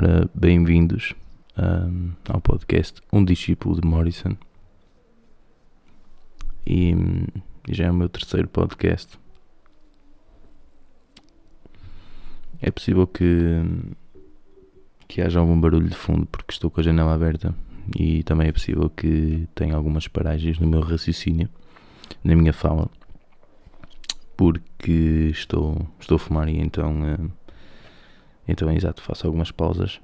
Ora, bem-vindos ao podcast Um Discípulo de Morrison. E já é o meu terceiro podcast. É possível que haja algum barulho de fundo porque estou com a janela aberta, e também é possível que tenha algumas paragens no meu raciocínio, na minha fala, porque estou a fumar e então exato, faço algumas pausas.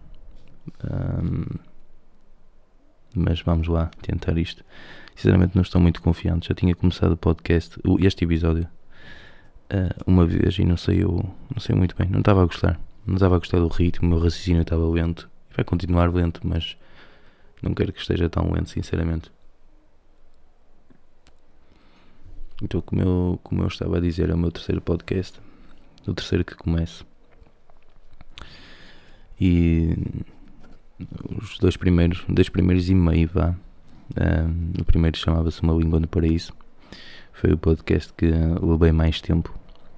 Mas vamos lá tentar isto. Sinceramente não estou muito confiante. Já tinha começado o podcast, este episódio, uma vez, e não sei muito bem. Não estava a gostar do ritmo. O meu raciocínio estava lento. Vai continuar lento, mas não quero que esteja tão lento, sinceramente. Então, como eu estava a dizer, é o meu terceiro podcast, o terceiro que começo. E os dois primeiros e meio, vá. O primeiro chamava-se Uma Língua no Paraíso. Foi o podcast que levei mais tempo,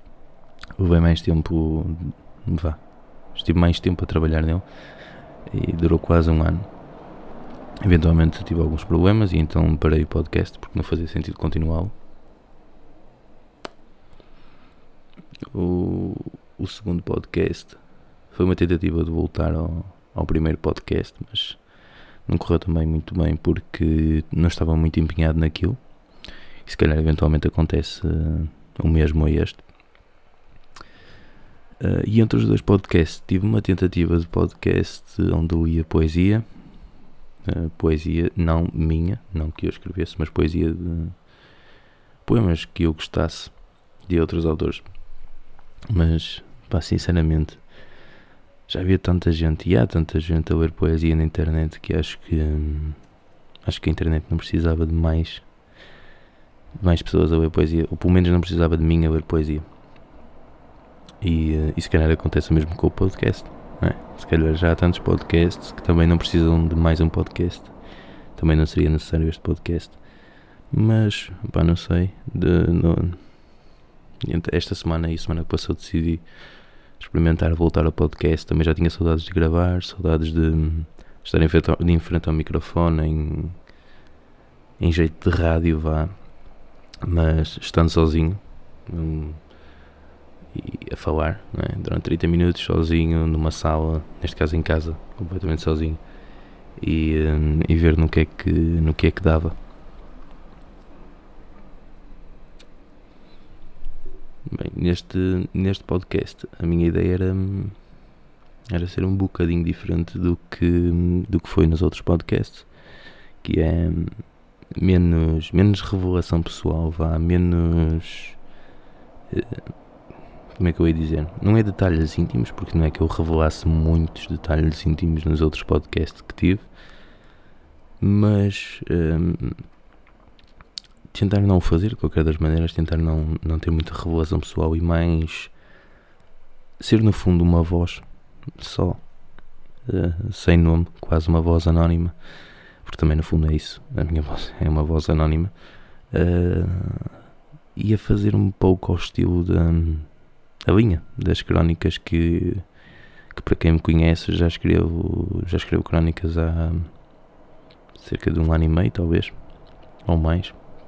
vá. Estive mais tempo a trabalhar nele e durou quase um ano. Eventualmente tive alguns problemas e então parei o podcast porque não fazia sentido continuá-lo. O segundo podcast foi uma tentativa de voltar ao primeiro podcast, mas não correu também muito bem porque não estava muito empenhado naquilo. E se calhar eventualmente acontece o mesmo a este. E entre os dois podcasts tive uma tentativa de podcast onde lia poesia. Poesia não minha, não que eu escrevesse, mas poesia de poemas que eu gostasse de outros autores. Mas, sinceramente, já havia tanta gente, e há tanta gente a ler poesia na internet, que acho que a internet não precisava de mais pessoas a ler poesia, ou pelo menos não precisava de mim a ler poesia. E se calhar acontece o mesmo com o podcast, não é? Se calhar já há tantos podcasts que também não precisam de mais um podcast. Também não seria necessário este podcast. Mas, não sei. Esta semana e semana que passou decidi experimentar voltar ao podcast. Também já tinha saudades de gravar, saudades de estar em frente ao microfone, em jeito de rádio, vá. Mas estando sozinho e a falar, não é? Durante 30 minutos sozinho numa sala, neste caso em casa, completamente sozinho, e ver no que é que dava. Bem, neste podcast a minha ideia era ser um bocadinho diferente do que foi nos outros podcasts, que é menos revelação pessoal, vá, menos, como é que eu ia dizer, não é detalhes íntimos, porque não é que eu revelasse muitos detalhes íntimos nos outros podcasts que tive, mas tentar não o fazer, de qualquer das maneiras, tentar não ter muita revelação pessoal e mais ser no fundo uma voz só, sem nome, quase uma voz anónima, porque também no fundo é isso, a minha voz é uma voz anónima, e a fazer um pouco ao estilo da linha das crónicas que para quem me conhece já escrevo crónicas há cerca de um ano e meio, talvez, ou mais.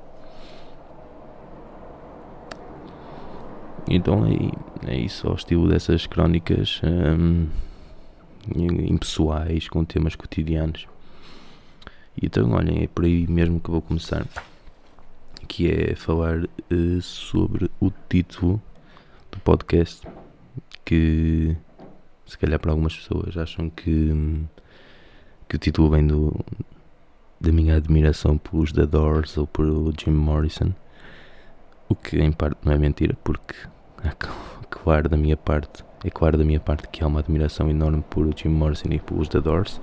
Então é isso, ao estilo dessas crónicas impessoais, com temas cotidianos. E então, olhem, é por aí mesmo que vou começar, que é falar sobre o título do podcast, que se calhar para algumas pessoas acham que o título vem da minha admiração pelos The Doors ou por Jim Morrison, o que em parte não é mentira, porque é claro da minha parte que há uma admiração enorme por Jim Morrison e pelos The Doors.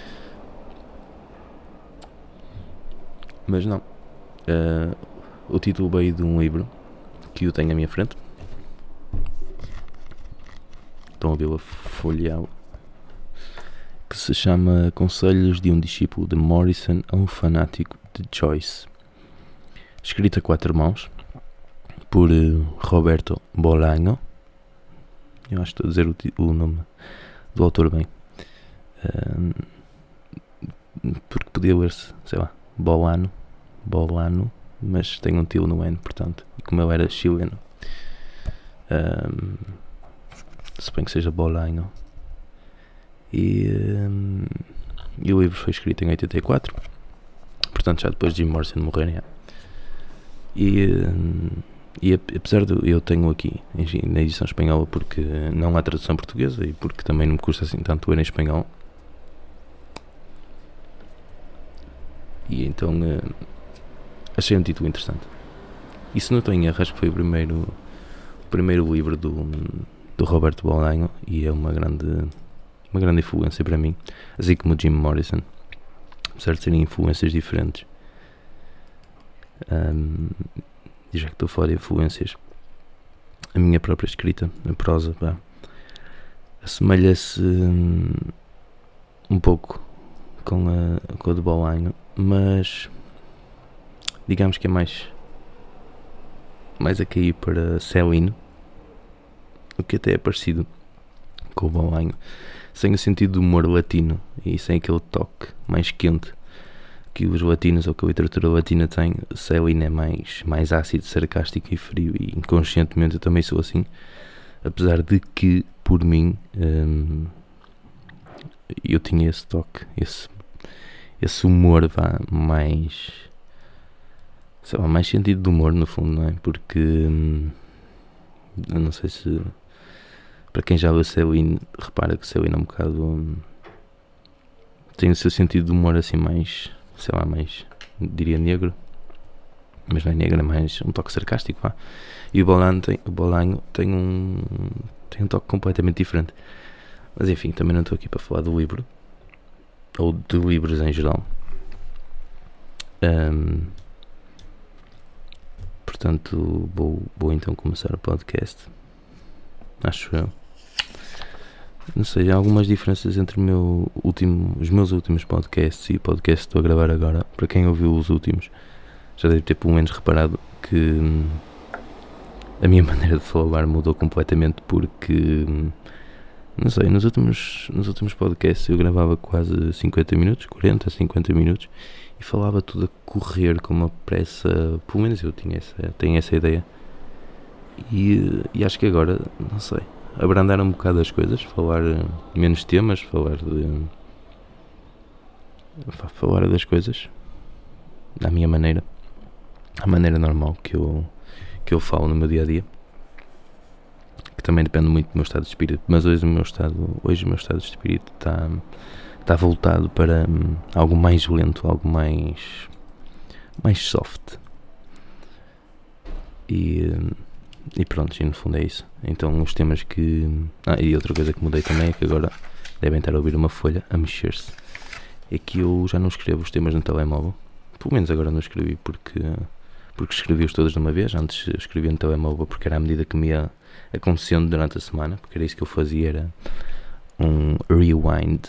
Mas não, o título veio de um livro que eu tenho à minha frente. Estão a vê-lo a folheá-lo, que se chama Conselhos de um Discípulo de Morrison a um Fanático de Joyce, escrito a 4 mãos por Roberto Bolaño. Eu acho que estou a dizer o nome do autor bem. Porque podia ler-se, sei lá, Bolano, mas tem um tio no N, portanto, e como eu era chileno, suponho que seja Bolanho. E o livro foi escrito em 84, portanto já depois de Jim Morrison morrer, né? E apesar de eu tenho aqui na edição espanhola, porque não há tradução portuguesa e porque também não me custa assim tanto ler em espanhol, e então achei um título interessante. E se não estou em erro, acho que foi o primeiro livro do Roberto Bolaño, e é uma grande influência para mim, assim como o Jim Morrison, apesar de serem influências diferentes. E já que estou a falar de influências, a minha própria escrita, a prosa, assemelha-se um pouco com a de Bolaño, mas digamos que é mais a cair para Céline, o que até é parecido com o Bolaño, sem o sentido do humor latino e sem aquele toque mais quente que os latinos ou que a literatura latina tem. Céline é mais ácido, sarcástico e frio, e inconscientemente eu também sou assim, apesar de que, por mim, eu tinha esse toque, esse humor mais, sei lá, mais sentido de humor no fundo, não é? Porque eu não sei se, para quem já leu Céline, repara que Céline é um bocado, tem o seu sentido de humor assim mais, sei lá, mais, diria negro, mas não é negro, é mais um toque sarcástico, E o Bolaño tem um toque completamente diferente. Mas enfim, também não estou aqui para falar do livro, ou de livros em geral. Portanto, vou então começar o podcast, acho eu. Não sei, há algumas diferenças entre os meus últimos podcasts e o podcast que estou a gravar agora. Para quem ouviu os últimos, já deve ter pelo menos reparado que a minha maneira de falar mudou completamente, porque, não sei, nos últimos podcasts eu gravava quase 50 minutos, 40 a 50 minutos, e falava tudo a correr com uma pressa, pelo menos eu tenho essa ideia, e acho que agora, não sei, abrandar um bocado as coisas, falar menos temas, falar das coisas da minha maneira, a maneira normal que eu falo no meu dia a dia, que também depende muito do meu estado de espírito. Mas hoje o meu estado de espírito está voltado para algo mais lento, algo mais soft, e pronto, e no fundo é isso. Então os temas que... e outra coisa que mudei também é que agora devem estar a ouvir uma folha a mexer-se. É que eu já não escrevo os temas no telemóvel. Pelo menos agora não escrevi porque escrevi-os todos de uma vez. Antes escrevia no telemóvel porque era à medida que me ia acontecendo durante a semana, porque era isso que eu fazia, era um rewind,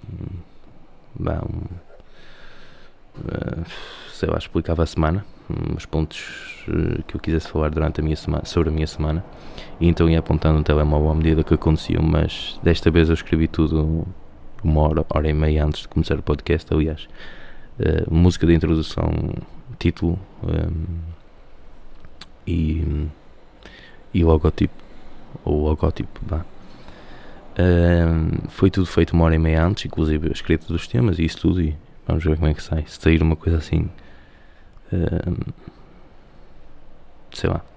sei lá, explicava a semana, os pontos que eu quisesse falar durante a minha semana, sobre a minha semana, e então ia apontando no telemóvel à medida que aconteciam. Mas desta vez eu escrevi tudo uma hora e meia antes de começar o podcast. Aliás, música de introdução, título, e logótipo, foi tudo feito uma hora e meia antes, inclusive a escrita dos temas e isso tudo, e vamos ver como é que sai. Se sair uma coisa assim, sei lá,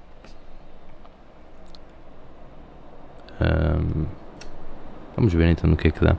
vamos ver então no que é que dá.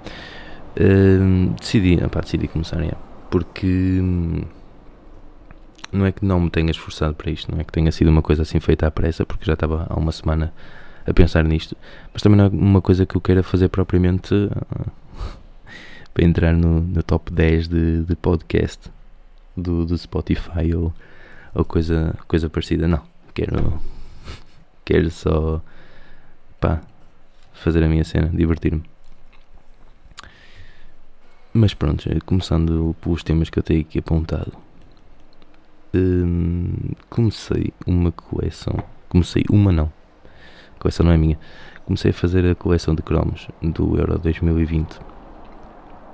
Decidi começar, porque não é que não me tenha esforçado para isto, não é que tenha sido uma coisa assim feita à pressa, porque já estava há uma semana a pensar nisto, mas também não é uma coisa que eu queira fazer propriamente para entrar no top 10 de podcast do Spotify ou coisa parecida. Não, quero só fazer a minha cena, divertir-me. Mas pronto, começando pelos temas que eu tenho aqui apontado. Comecei uma coleção. A coleção não é minha. Comecei a fazer a coleção de cromos do Euro 2020.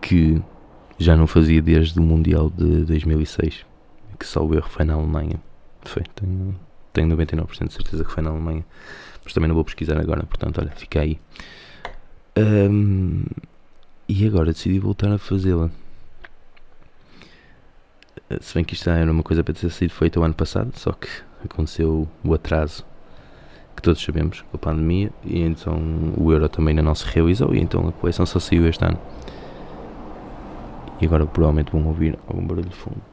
que já não fazia desde o Mundial de 2006, que salvo erro foi na Alemanha. Tenho 99% de certeza que foi na Alemanha, mas também não vou pesquisar agora, portanto, olha, fica aí. E agora decidi voltar a fazê-la. Se bem que isto era uma coisa para ter sido feita o ano passado, só que aconteceu o atraso que todos sabemos, com a pandemia, e então o Euro também ainda não se realizou, e então a coleção só saiu este ano. E agora provavelmente vão ouvir algum barulho de fundo.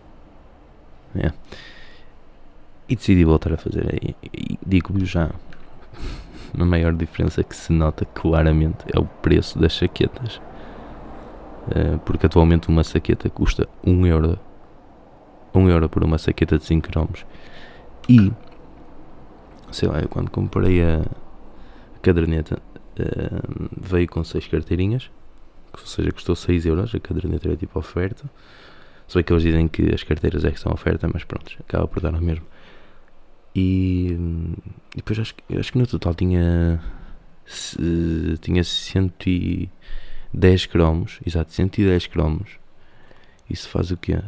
E decidi voltar a fazer. E digo-vos já, a maior diferença que se nota claramente é o preço das saquetas. Porque atualmente uma saqueta custa 1 euro. 1 euro por uma saqueta de 5 cromos. E, sei lá, eu quando comprei a caderneta, veio com 6 carteirinhas, ou seja, custou 6 euros. A caderneta era tipo oferta. Se bem que eles dizem que as carteiras é que são oferta, mas pronto, acaba por dar o mesmo. E depois acho que no total tinha 110 cromos, exato, 110 cromos. Isso faz o quê?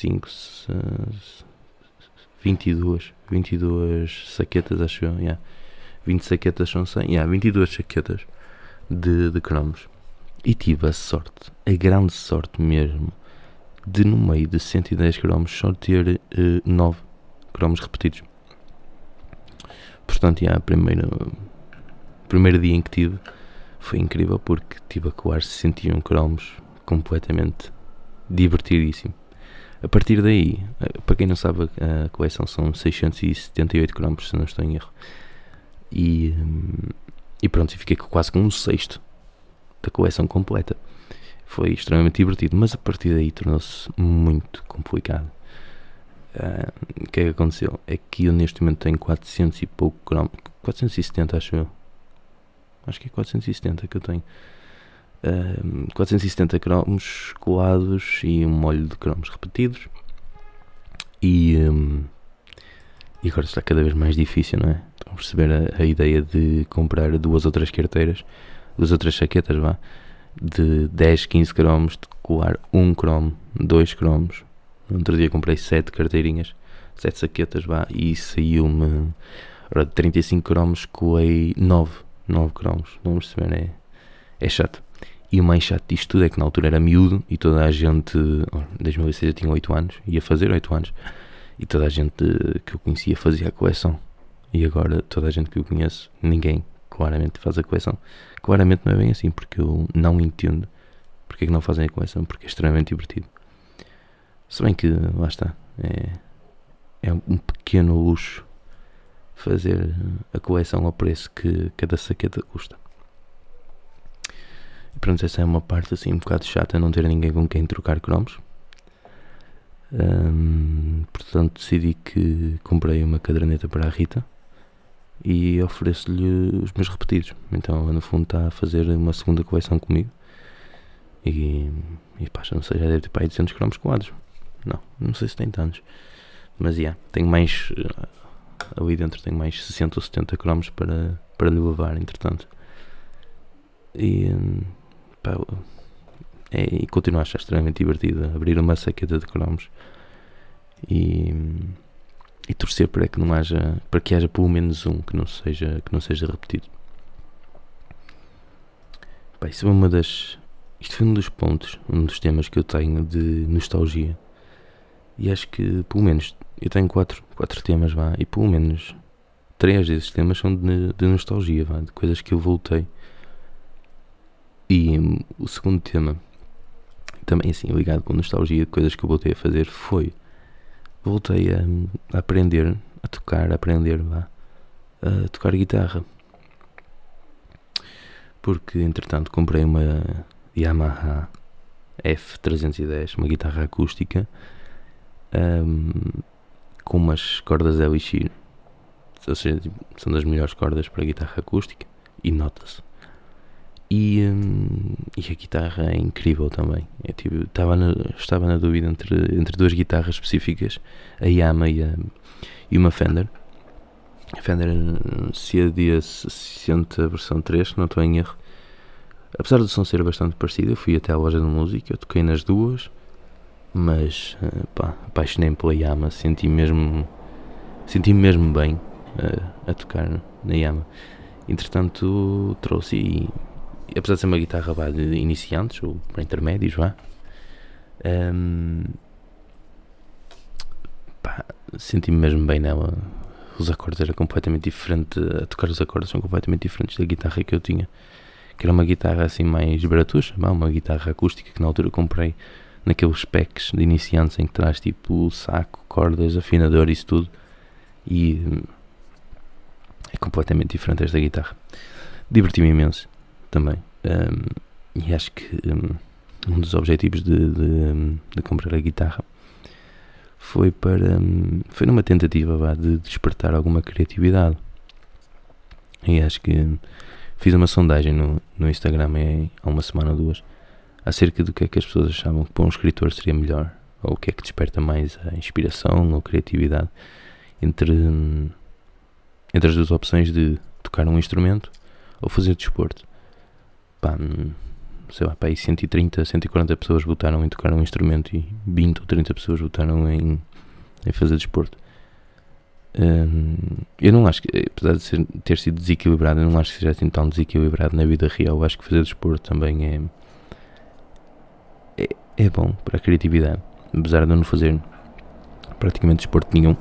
22 saquetas, acho eu. 20 saquetas são 100. 22 saquetas de cromos. E tive a sorte, a grande sorte mesmo, de no meio de 110 cromos só ter 9 cromos repetidos. Portanto, o primeiro dia em que tive foi incrível, porque tive a coar 61 cromos completamente divertidíssimo. A partir daí, para quem não sabe, a coleção são 678 cromos, se não estou em erro. E pronto, fiquei quase com um sexto da coleção completa. Foi extremamente divertido, mas a partir daí tornou-se muito complicado. O que é que aconteceu? É que eu neste momento tenho 400 e pouco cromos, 470 acho eu. Acho que é 470 que eu tenho. 470 cromos colados e um molho de cromos repetidos. E agora está cada vez mais difícil, não é? Estão a perceber a ideia de comprar duas ou três saquetas, de 10, 15 cromos, de colar um cromo, 2 cromos. No outro dia comprei 7 carteirinhas, 7 saquetas, e saiu-me, de 35 cromos, colei 9 cromos. Não perceber, é chato. E o mais chato disto tudo é que na altura era miúdo e toda a gente, em 2006 eu tinha 8 anos, ia fazer 8 anos, e toda a gente que eu conhecia fazia a coleção. E agora toda a gente que eu conheço, ninguém claramente faz a coleção. Claramente não é bem assim, porque eu não entendo porque é que não fazem a coleção, porque é extremamente divertido. Se bem que, lá está, é um pequeno luxo fazer a coleção ao preço que cada saqueta custa. E pronto, essa é uma parte assim um bocado chata, não ter ninguém com quem trocar cromos. Portanto decidi que comprei uma caderneta para a Rita e ofereço-lhe os meus repetidos. Então ela no fundo está a fazer uma segunda coleção comigo. E já não sei, já deve ter para aí 200 cromos colados. Não sei se tem tantos, mas tenho mais ali dentro, tenho mais 60 ou 70 cromos para lhe levar, entretanto. E continuo a achar extremamente divertido abrir uma saqueta de cromos e torcer para que haja pelo menos um que não seja repetido. Isto foi um dos pontos, um dos temas que eu tenho de nostalgia. E acho que pelo menos eu tenho 4 temas, e pelo menos 3 desses temas são de nostalgia, de coisas que eu voltei. E o segundo tema, também assim ligado com nostalgia, de coisas que eu voltei a fazer, voltei a aprender a tocar guitarra. Porque entretanto comprei uma Yamaha F310, uma guitarra acústica, com umas cordas Elixir, ou seja, são das melhores cordas para guitarra acústica, e nota-se. E a guitarra é incrível também. Estava na dúvida entre duas guitarras específicas, a Yamaha e uma Fender. A Fender CAD 60 versão 3, se não estou em erro. apesar do som ser bastante parecido, eu fui até à loja de música, eu toquei nas duas, mas apaixonei-me pela Yamaha, senti-me mesmo bem a tocar na Yamaha. Entretanto, trouxe e apesar de ser uma guitarra de iniciantes ou para intermédios, senti-me mesmo bem nela. Os acordes eram completamente diferentes, a tocar os acordes são completamente diferentes da guitarra que eu tinha, que era uma guitarra assim mais baratuxa, uma guitarra acústica que na altura comprei naqueles packs de iniciantes em que traz tipo saco, cordas, afinador, isso tudo, e é completamente diferente esta guitarra. Diverti-me imenso também, e acho que um dos objetivos de comprar a guitarra foi numa tentativa de despertar alguma criatividade. E acho que fiz uma sondagem no Instagram há uma semana ou duas acerca do que é que as pessoas achavam que para um escritor seria melhor, ou o que é que desperta mais a inspiração ou criatividade entre as duas opções de tocar um instrumento ou fazer desporto. Sei lá, aí 130, 140 pessoas votaram em tocar um instrumento e 20 ou 30 pessoas votaram em fazer desporto. Eu não acho que, apesar de ter sido desequilibrado, eu não acho que seja assim tão desequilibrado na vida real. Eu acho que fazer desporto também é bom para a criatividade, apesar de eu não fazer praticamente desporto nenhum.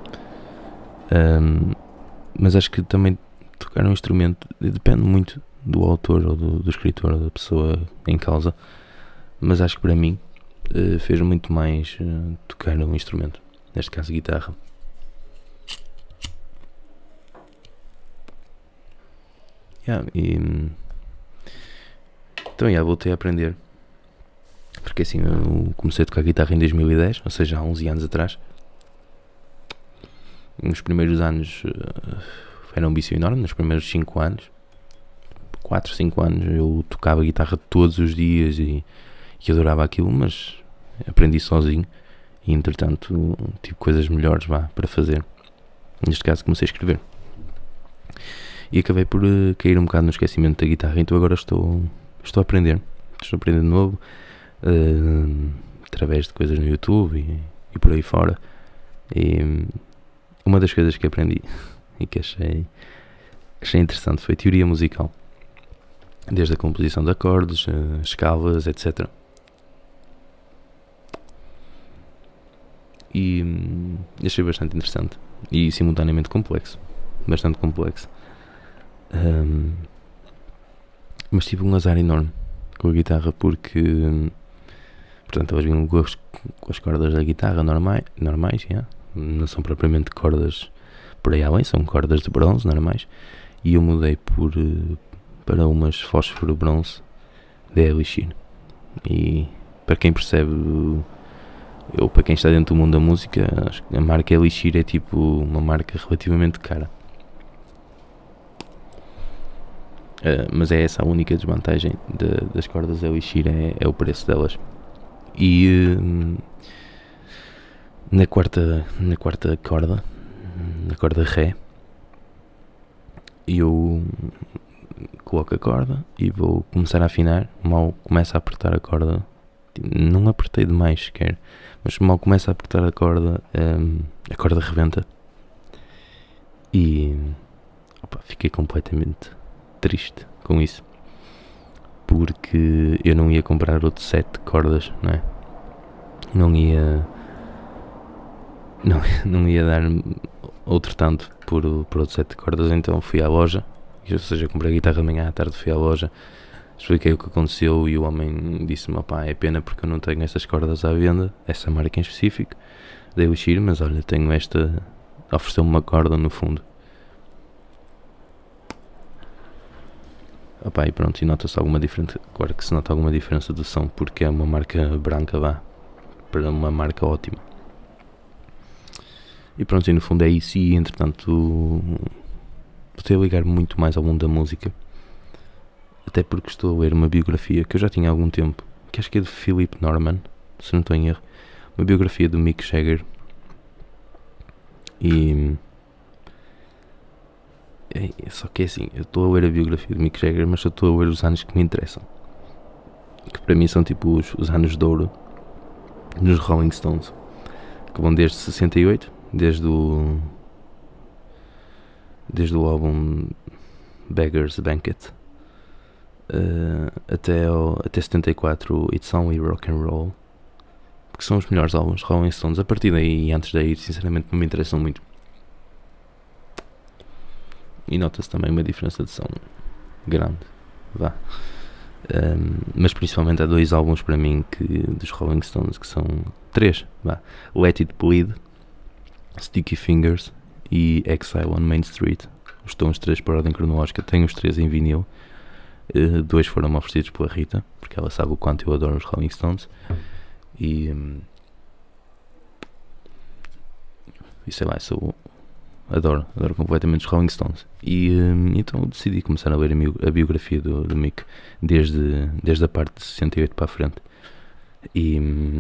Mas acho que também tocar um instrumento depende muito do autor ou do escritor ou da pessoa em causa, mas acho que para mim fez muito mais tocar um instrumento, neste caso guitarra. Então voltei a aprender, porque assim eu comecei a tocar guitarra em 2010, ou seja, há 11 anos atrás. Nos primeiros anos era um vício enorme, nos primeiros 5 anos, 4, 5 anos eu tocava guitarra todos os dias e adorava aquilo, mas aprendi sozinho e entretanto tive coisas melhores para fazer. Neste caso comecei a escrever e acabei por cair um bocado no esquecimento da guitarra, então agora estou a aprender de novo, através de coisas no YouTube e por aí fora. E uma das coisas que aprendi e que achei interessante foi a teoria musical, desde a composição de acordes, escalas, etc. E achei bastante interessante e simultaneamente bastante complexo. Mas tive um azar enorme com a guitarra, porque portanto elas vinham com as cordas da guitarra normais, não são propriamente cordas por aí além, são cordas de bronze normais, e eu mudei para umas fósforo bronze da Elixir. E para quem percebe, ou para quem está dentro do mundo da música, acho que a marca Elixir é tipo uma marca relativamente cara. Mas é essa a única desvantagem das cordas Elixir, é o preço delas. E na quarta corda, na corda Ré, eu coloco a corda e vou começar a afinar. Mal começo a apertar a corda, não apertei demais sequer, mas mal começo a apertar a corda rebenta e fiquei completamente triste com isso, porque eu não ia comprar outro set de cordas, não é? Não ia dar outro tanto por outro set de cordas, então fui à loja, ou seja, comprei a guitarra de manhã, à tarde fui à loja, expliquei o que aconteceu e o homem disse-me: é pena porque eu não tenho essas cordas à venda, essa marca em específico, da Elixir, mas olha, tenho esta, ofereceu-me uma corda no fundo. E pronto, e nota-se alguma diferença, claro que se nota alguma diferença do som, porque é uma marca branca, para uma marca ótima. E pronto, e no fundo é isso, e entretanto voltei a ligar muito mais ao mundo da música, até porque estou a ler uma biografia que eu já tinha há algum tempo, que acho que é de Philip Norman, se não estou em erro, uma biografia do Mick Jagger, e Só que é assim, eu estou a ler a biografia de Mick Jagger, mas eu estou a ler os anos que me interessam. Que para mim são tipo os anos de ouro nos Rolling Stones. Que vão desde 68, desde o álbum Beggar's Banquet, até 74, It's Only Rock and Roll, que são os melhores álbuns de Rolling Stones. A partir daí e antes daí, sinceramente, não me interessam muito. E nota-se também uma diferença de som grande, vá. Mas principalmente há 2 álbuns para mim dos Rolling Stones, que são 3, vá. Let It Bleed, Sticky Fingers e Exile on Main Street. Estão os 3 por ordem cronológica. Tenho os 3 em vinil. 2 foram oferecidos pela Rita, porque ela sabe o quanto eu adoro os Rolling Stones. E sei lá, adoro completamente os Rolling Stones. E então decidi começar a ler a biografia do Mick desde a parte de 68 para a frente. E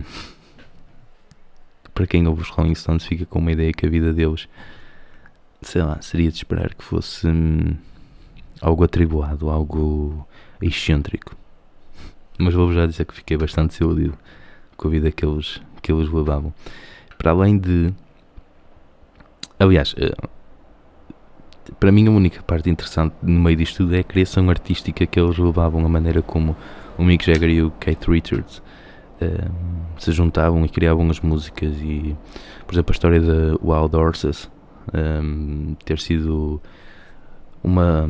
para quem ouve os Rolling Stones fica com uma ideia que a vida deles, sei lá, seria de esperar que fosse algo atribulado, algo excêntrico. Mas vou-vos já dizer que fiquei bastante desiludido com a vida que eles levavam. Para além de... Aliás, para mim a única parte interessante no meio disto tudo é a criação artística que eles levavam, a maneira como o Mick Jagger e o Keith Richards se juntavam e criavam as músicas. E, por exemplo, a história de Wild Horses ter sido uma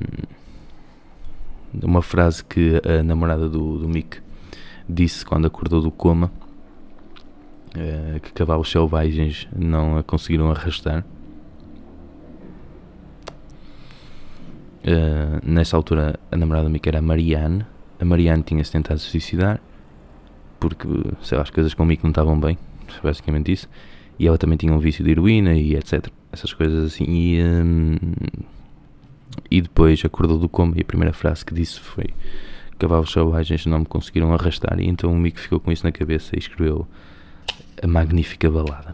frase que a namorada do Mick disse quando acordou do coma, que cavalos selvagens não a conseguiram arrastar. Nessa altura a namorada do Mick era a Marianne. A Marianne tinha-se tentado suicidar porque, sei lá, as coisas com o Mick não estavam bem, basicamente isso. E ela também tinha um vício de heroína e etc, essas coisas assim. E depois acordou do coma e a primeira frase que disse foi: cavalos selvagens não me conseguiram arrastar. E então o Mick ficou com isso na cabeça e escreveu a magnífica balada.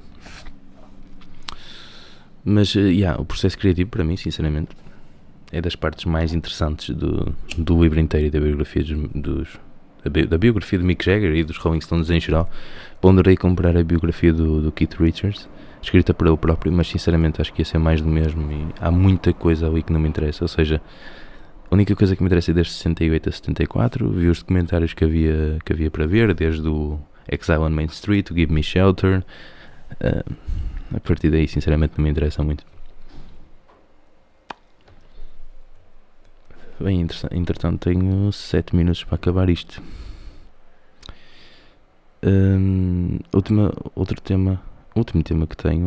Mas o processo criativo para mim, sinceramente, é das partes mais interessantes do livro inteiro e da biografia da biografia de Mick Jagger e dos Rolling Stones em geral. Ponderei comprar a biografia do Keith Richards, escrita por ele próprio, mas sinceramente acho que ia ser mais do mesmo e há muita coisa ali que não me interessa. Ou seja, a única coisa que me interessa é desde 68 a 74, vi os documentários que havia para ver, desde o Exile on Main Street, o Give Me Shelter. A partir daí, sinceramente, não me interessa muito. Bem, entretanto, tenho 7 minutos para acabar isto. O último tema que tenho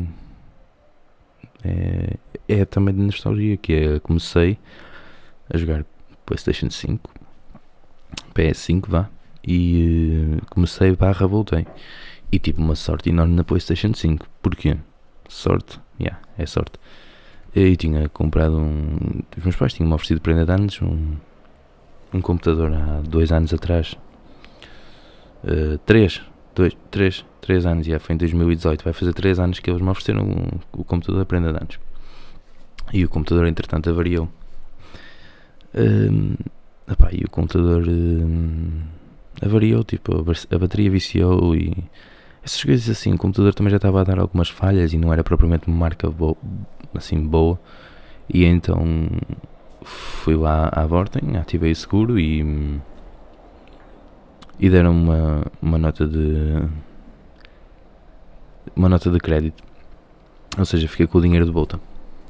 é também de nostalgia, que é: comecei a jogar PlayStation 5, PS5, vá, e comecei / voltei, e tive uma sorte enorme na PlayStation 5. Porquê? Sorte? É sorte. Eu tinha comprado os meus pais tinham-me oferecido prenda de anos um computador há 2 anos atrás. 3 anos, foi em 2018, vai fazer 3 anos que eles me ofereceram o computador a prenda de anos. E o computador entretanto avariou. E o computador avariou, tipo, a bateria viciou e essas coisas assim. O computador também já estava a dar algumas falhas e não era propriamente uma marca boa. E então fui lá à Vorten, ativei o seguro e deram uma nota de crédito. Ou seja, fiquei com o dinheiro de volta.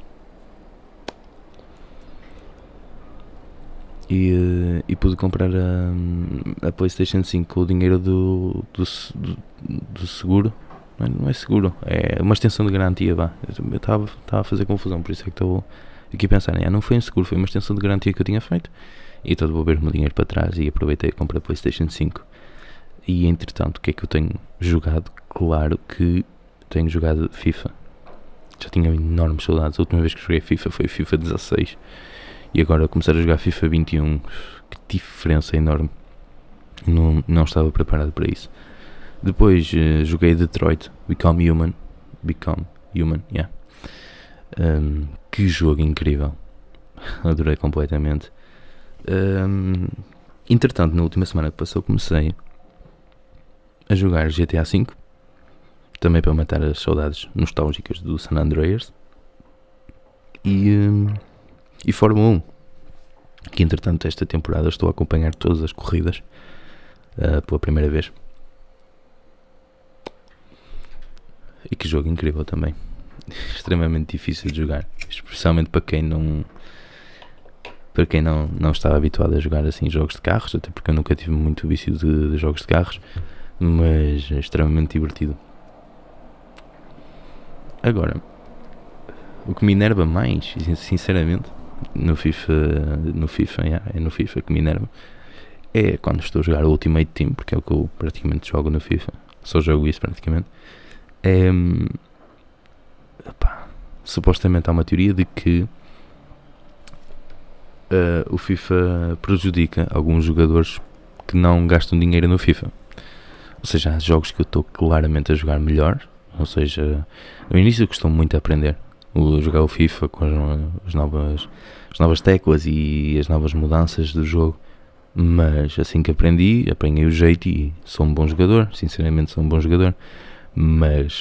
E pude comprar a PlayStation 5 com o dinheiro do seguro. Não é seguro, é uma extensão de garantia, vá. Eu estava a fazer confusão, por isso é que estou aqui a pensar, não foi um seguro, foi uma extensão de garantia que eu tinha feito. E estou a devolver o meu dinheiro para trás e aproveitei a comprar a PlayStation 5. E entretanto, o que é que eu tenho jogado? Claro que tenho jogado FIFA. Já tinha enormes saudades. A última vez que joguei FIFA foi FIFA 16. E agora começar a jogar FIFA 21. Que diferença enorme. Não estava preparado para isso. Depois Joguei Detroit Become Human, Que jogo incrível. Adorei completamente. Entretanto, na última semana que passou, comecei a jogar GTA V, também para matar as saudades nostálgicas do San Andreas, e Fórmula 1, que entretanto esta temporada estou a acompanhar todas as corridas pela primeira vez. E que jogo incrível também. Extremamente difícil de jogar, especialmente para quem não estava habituado a jogar assim jogos de carros, até porque eu nunca tive muito vício de jogos de carros, mas é extremamente divertido. Agora, o que me enerva mais, sinceramente, no FIFA que me enerva, é quando estou a jogar o Ultimate Team, porque é o que eu praticamente jogo no FIFA, só jogo isso praticamente. Supostamente há uma teoria de que o FIFA prejudica alguns jogadores que não gastam dinheiro no FIFA. Ou seja, há jogos que eu estou claramente a jogar melhor. Ou seja, no início eu costumo muito a aprender jogar o FIFA com as novas teclas e as novas mudanças do jogo. Mas assim que apanhei o jeito e sou um bom jogador. Sinceramente sou um bom jogador. Mas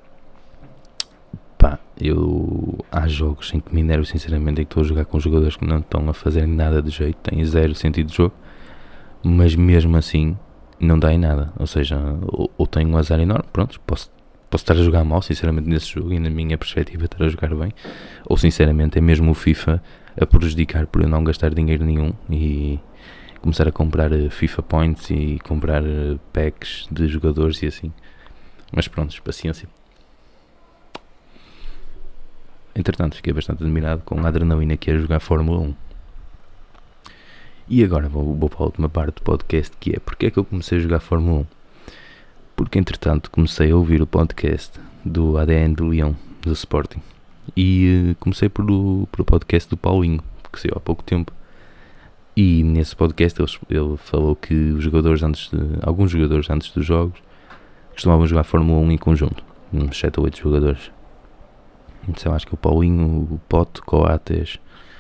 há jogos em que me enervo sinceramente, em que estou a jogar com jogadores que não estão a fazer nada de jeito, têm zero sentido de jogo, mas mesmo assim não dá em nada. Ou seja, ou tenho um azar enorme, pronto, posso estar a jogar mal sinceramente nesse jogo e na minha perspectiva estar a jogar bem, ou sinceramente é mesmo o FIFA a prejudicar por eu não gastar dinheiro nenhum e começar a comprar FIFA Points e comprar packs de jogadores e assim. Mas pronto, paciência. Entretanto, fiquei bastante admirado com a adrenalina que é jogar Fórmula 1. E agora vou para a última parte do podcast, que é porque é que eu comecei a jogar Fórmula 1. Porque entretanto comecei a ouvir o podcast do ADN de Leão, do Sporting. E comecei por o podcast do Paulinho, que saiu há pouco tempo. E nesse podcast ele falou que alguns jogadores antes dos jogos costumavam jogar Fórmula 1 em conjunto, uns 7 ou 8 jogadores. Então acho que o Paulinho, o Pote, Coates,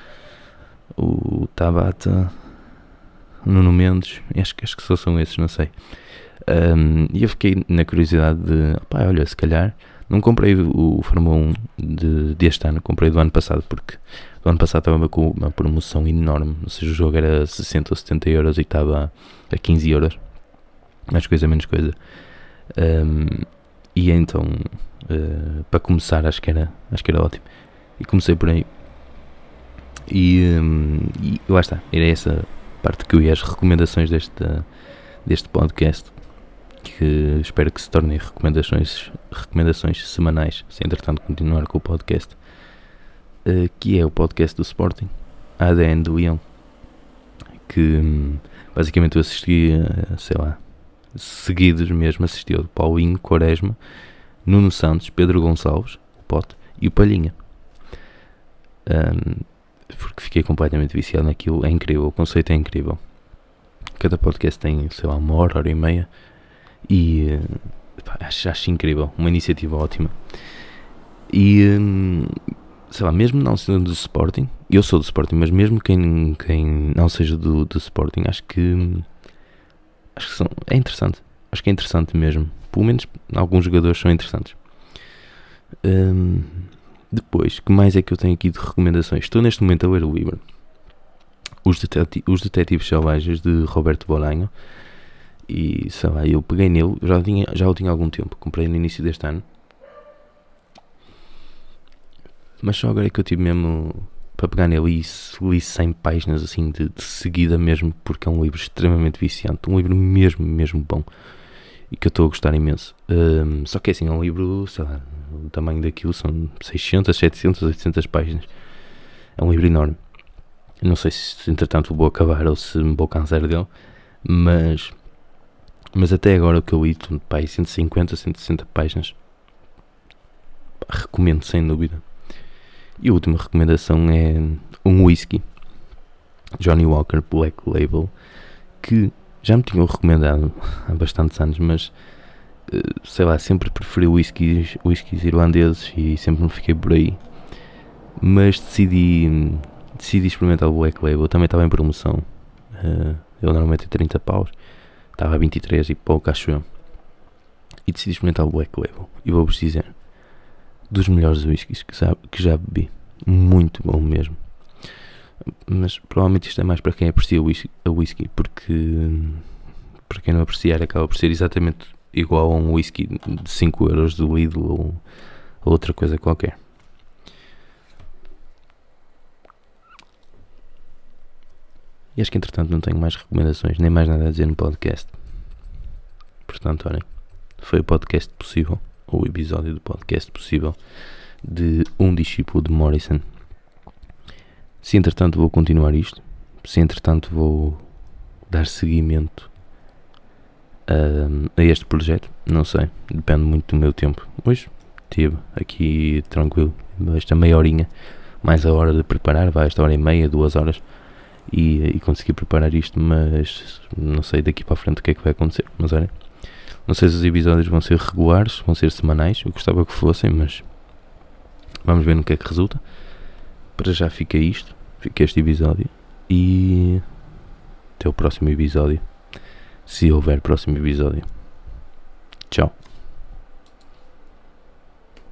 o Tabata, o Nuno Mendes, acho que só são esses, não sei. E eu fiquei na curiosidade de, olha, se calhar não comprei o Fórmula 1 deste ano, comprei do ano passado, porque do ano passado estava com uma promoção enorme, ou seja, o jogo era 60 ou 70 euros e estava a 15 euros, mais coisa, menos coisa. E então, para começar, acho que era ótimo. E comecei por aí. E lá está, era essa parte que eu ia, as recomendações deste podcast, que espero que se tornem recomendações semanais, se entretanto continuar com o podcast, que é o podcast do Sporting, ADN do Leão, que basicamente eu assisti, seguidos mesmo, assisti ao Paulinho, Quaresma, Nuno Santos, Pedro Gonçalves, o Pote e o Palhinha, porque fiquei completamente viciado naquilo. É incrível, o conceito é incrível. Cada podcast tem, uma hora e meia, e acho incrível, uma iniciativa ótima. E mesmo não sendo do Sporting, eu sou do Sporting, mas mesmo quem não seja do Sporting, acho que é interessante. Acho que é interessante mesmo. Pelo menos alguns jogadores são interessantes. Depois, que mais é que eu tenho aqui de recomendações? Estou neste momento a ler o livro Os Detetives Selvagens, de Roberto Bolaño. E eu peguei nele, já o tinha há algum tempo, comprei no início deste ano. Mas só agora é que eu tive mesmo para pegar nele e li 100 páginas assim de seguida mesmo, porque é um livro extremamente viciante, um livro mesmo bom e que eu estou a gostar imenso. Só que assim, é um livro, o tamanho daquilo são 600, 700, 800 páginas. É um livro enorme. Eu não sei se entretanto vou acabar ou se me vou cansar dele, mas até agora o que eu li, 150, 160 páginas, recomendo sem dúvida. E a última recomendação é um whisky, Johnny Walker Black Label, que já me tinham recomendado há bastantes anos, mas sempre preferi whiskies irlandeses e sempre me fiquei por aí. Mas decidi experimentar o Black Label. Também estava em promoção. Eu normalmente 30 paus. Estava a 23 e pouco, acho eu. E decidi experimentar o Black Label. E vou-vos dizer, dos melhores whiskies que já bebi. Muito bom mesmo. Mas provavelmente isto é mais para quem aprecia a whisky, porque para quem não apreciar acaba por ser exatamente igual a um whisky de 5 euros do Lidl ou outra coisa qualquer. E acho que entretanto não tenho mais recomendações, nem mais nada a dizer no podcast. Portanto, olhem, foi o podcast possível, ou o episódio do podcast possível de um discípulo de Morrison. Se entretanto vou continuar isto, se entretanto vou dar seguimento a este projeto, não sei, depende muito do meu tempo. Hoje estive aqui tranquilo, esta meia horinha, mais a hora de preparar, vai esta hora e meia, 2 horas, e consegui preparar isto, mas não sei daqui para a frente o que é que vai acontecer. Mas olha, não sei se os episódios vão ser regulares, vão ser semanais, eu gostava que fossem, mas vamos ver no que é que resulta. Para já fica este episódio, e até o próximo episódio, se houver próximo episódio. Tchau.